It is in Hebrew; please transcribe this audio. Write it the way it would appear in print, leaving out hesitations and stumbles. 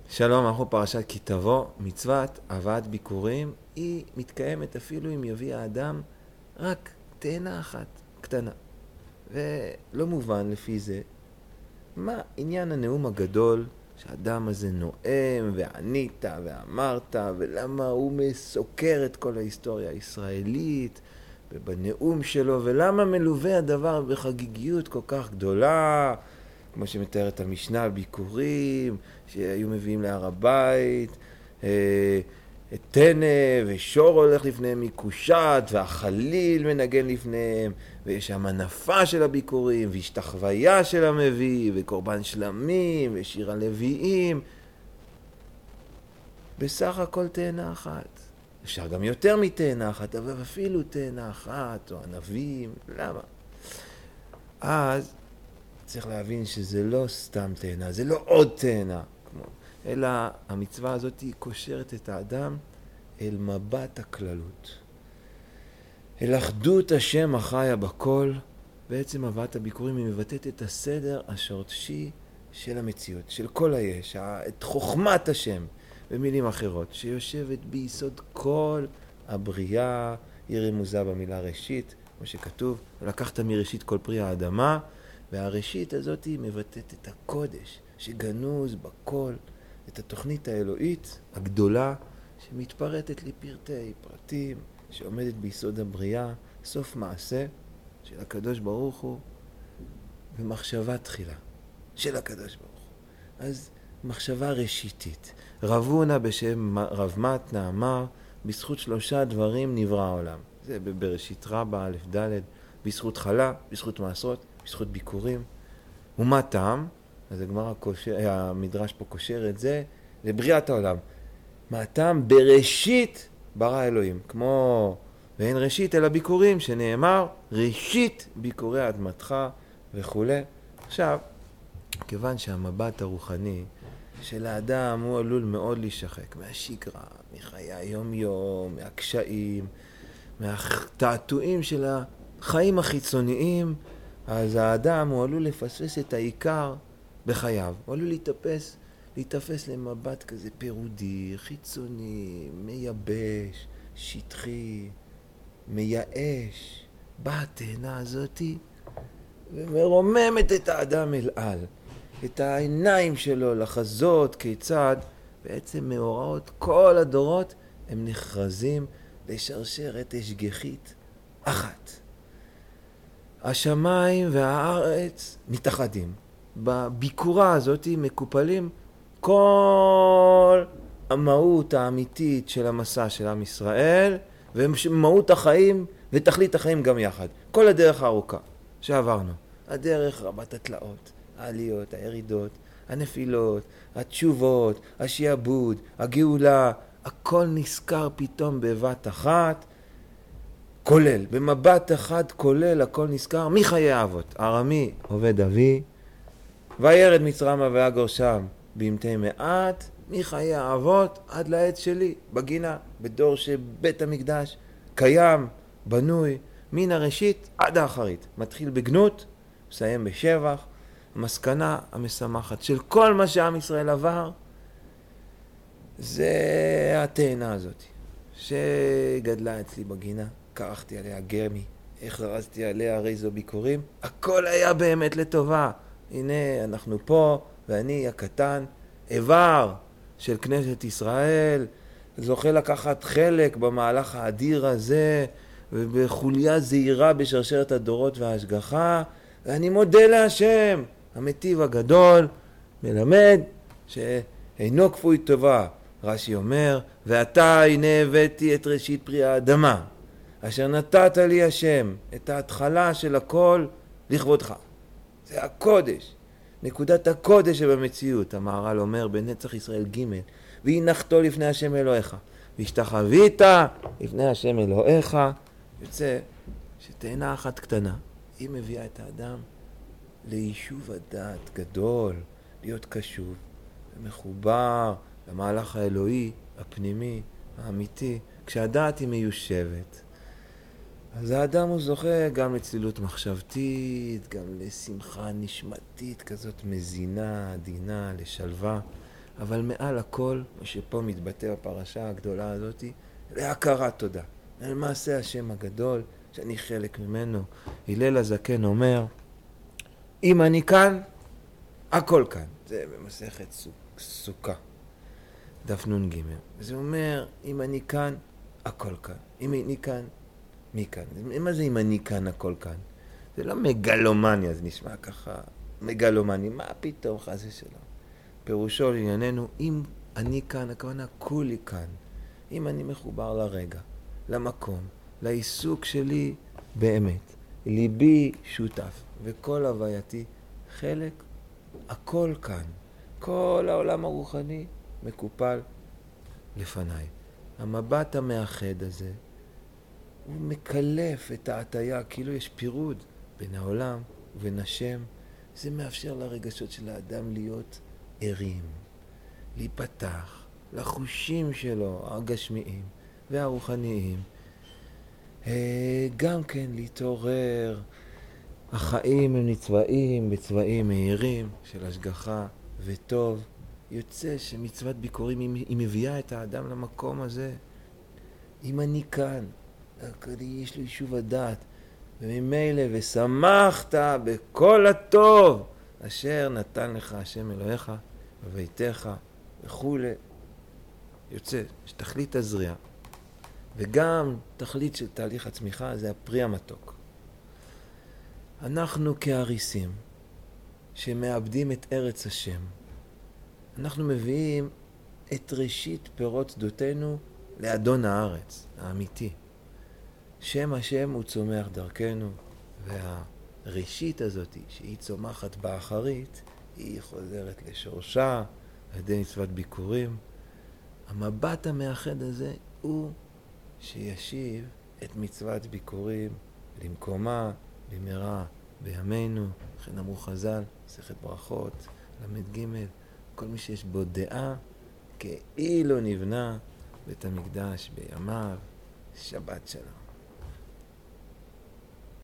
שלום, אנחנו פרשת כי תבוא, מצוות הבאת ביקורים, היא מתקיימת אפילו אם יביא האדם רק תאנה אחת קטנה. ולא מובן לפי זה מה עניין הנאום הגדול שהאדם הזה נואם וענית ואמרת, ולמה הוא מסוקר את כל ההיסטוריה הישראלית ובנאום שלו, ולמה מלווה הדבר בחגיגיות כל כך גדולה, כמו שמתארת המשנה, ביקורים שהיו מביאים להר הבית, תנא ושור הולך לפניהם מקושט, והחליל מנגן לפניהם, ויש המנפה של הביקורים, והשתחוויה של המביא, וקורבן שלמים, ושיר הלוויים. בסך הכל תאנה אחת. אפשר גם יותר מתאנה אחת, אבל אפילו תאנה אחת, או ענבים, למה? אז צריך להבין שזה לא סתם תאנה, זה לא עוד תאנה, אלא המצווה הזאת היא קושרת את האדם אל מבט הכללות, אל אחדות השם החיה בכל. בעצם הבאת הביקורים היא מבטאת את הסדר השורשי של המציאות, של כל היש, את חוכמת השם, במילים אחרות, שיושבת ביסוד כל הבריאה. היא רמוזה במילה ראשית, כמו שכתוב, לקחת מראשית כל פרי האדמה, והראשית הזאת היא מבטאת את הקודש שגנוז בכל, את התוכנית האלוהית הגדולה שמתפרטת לפרטי פרטים, שעומדת ביסוד הבריאה, סוף מעשה של הקדוש ברוך הוא במחשבה תחילה של הקדוש ברוך הוא. אז מחשבה ראשיתית. רב הונא בשם רב מתנא אמר, בזכות 3 דברים נברא העולם. זה בראשית רבה א' ד', בזכות חלה, בזכות מעשרות, בזכות ביקורים. ומה טעם? אז המדרש פה קושר את זה לבריאת העולם. מה טעם? בראשית ברא אלוהים, כמו ואין ראשית אלא ביקורים, שנאמר ראשית ביקורי אדמתך וכו'. עכשיו, כיוון שהמבט הרוחני של האדם הוא עלול מאוד להישחק מהשגרה, מחיי היום-יום, מהקשיים, מהתעתועים של החיים החיצוניים, אז האדם הוא עלול לפספס את העיקר בחייו. הוא עלול להיתפס למבט כזה פירודי, חיצוני, מייבש, שטחי, מייאש. באה התאנה הזאת ומרוממת את האדם אל על, את העיניים שלו לחזות כיצד בעצם מאורעות כל הדורות הם נחרזים לשרשרת השגחית אחת. השמיים והארץ מתאחדים. בביקורה הזאת מקופלים כל המהות האמיתית של המסע של עם ישראל, ומהות החיים ותכלית החיים גם יחד. כל הדרך הארוכה שעברנו. הדרך רבת התלאות, העליות, הירידות, הנפילות, התשובות, השיעבוד, הגאולה, הכל נזכר פתאום בבת אחת, כולל, במבט אחד כולל, הכל נזכר מחיי האבות. ארמי עובד אבי, וירד מצרמה ויגור שם בימתי מעט, מחיי האבות עד לעת שלי, בגינה, בדור שבית המקדש קיים, בנוי, מן הראשית עד האחרית. מתחיל בגנות, מסיים בשבח. המסקנה המשמחת של כל מה שעם ישראל עבר, זה התאנה הזאת, שגדלה אצלי בגינה. קרחתי עליה גרמי, איך זרזתי עליה הרי זו ביקורים, הכל היה באמת לטובה. הנה אנחנו פה, ואני הקטן, איבר של כנסת ישראל, זוכה לקחת חלק במהלך האדיר הזה, ובחוליה זהירה בשרשרת הדורות וההשגחה, ואני מודה להשם, המטיב הגדול, מלמד שאינו כפוי טובה. רש"י אומר, ואתה הנה הבאתי את ראשית פרי האדמה, אשר נתת לי השם, את ההתחלה של הכל לכבודך. זה הקודש, נקודת הקודש שבמציאות. המהר"ל אומר בנצח ישראל ג' והנחתו לפני השם אלוהיך, והשתחווית לפני השם אלוהיך. יוצא שתאנה אחת קטנה, היא מביאה את האדם ליישוב הדעת גדול, להיות קשוב ומחובר למהלך האלוהי, הפנימי, האמיתי. כשהדעת היא מיושבת, אז האדם הוא זוכה גם לצלילות מחשבתית, גם לשמחה נשמתית כזאת מזינה, עדינה, לשלווה. אבל מעל הכל, מה שפה מתבטא בפרשה הגדולה הזאת, להכרת תודה. על מעשה השם הגדול, שאני חלק ממנו. הלל הזקן אומר, אם אני כאן, הכל כאן. זה במסכת סוכה, דף נ"ג. זה אומר, אם אני כאן, הכל כאן. אם אני כאן, מי כאן? מה זה אם אני כאן, הכל כאן? זה לא מגלומניה, זה נשמע ככה מגלומני. מה פתאום חס ושלום? פירושו לענייננו, אם אני כאן, הכוונה כולי כאן. אם אני מחובר לרגע, למקום, לעיסוק שלי באמת. ליבי שותף, וכל הווייתי חלק, הכל כאן. כל העולם הרוחני מקופל לפניי. המבט המאחד הזה, הוא מקלף את ההטיה, כאילו יש פירוד בין העולם ובין השם. זה מאפשר לרגשות של האדם להיות ערים, להיפתח לחושים שלו, הגשמיים והרוחניים. גם כן להתעורר. החיים הם נצבעים בצבעים מהירים של השגחה וטוב. יוצא שמצוות ביקורים היא מביאה את האדם למקום הזה. אם אני כאן, יש לי יישוב הדעת, וממילא ושמחת בכל הטוב אשר נתן לך השם אלוהיך בביתך וכו'. יוצא שתכלית הזריעה וגם תכלית של תהליך הצמיחה זה הפרי המתוק. אנחנו כהריסים שמאבדים את ארץ השם, אנחנו מביאים את ראשית פירות שדותינו לאדון הארץ האמיתי. שם השם הוא צומח דרכנו, והראשית הזאת שהיא צומחת באחרית היא חוזרת לשורשה על ידי מצוות ביקורים. המבט המאחד הזה הוא שישיב את מצוות ביקורים למקומה במהרה בימינו. לכן אמרו חז"ל, מסכת ברכות ל"ג, כל מי שיש בו דעה כאילו נבנה בית המקדש בימיו. שבת שלום.